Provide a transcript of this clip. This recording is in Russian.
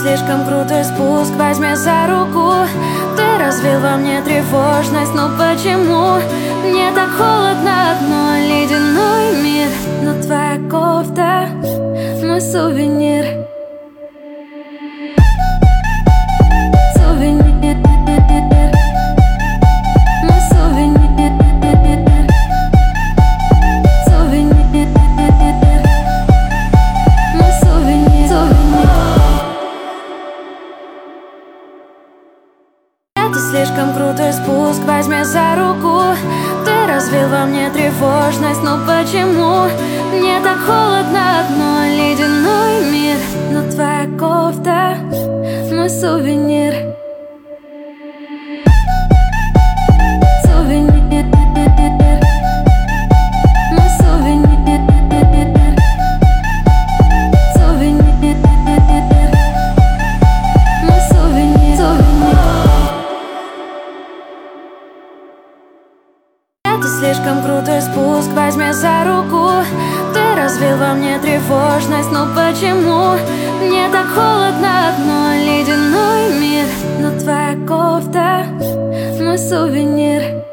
слишком крутой спуск, возьми за руку. Ты развил во мне тревожность, но почему? Мне так холодно одной, ледяной мир. Но твоя кофта — мой сувенир. Это слишком крутой спуск, возьми за руку. Ты развил во мне тревожность, но почему? Мне так холодно одной, ледяной мир. Но твоя кофта — мой сувенир. Это слишком крутой спуск, возьми за руку. Ты развил во мне тревожность, но почему? Мне так холодно одной, ледяной мир. Но твоя кофта — мой сувенир.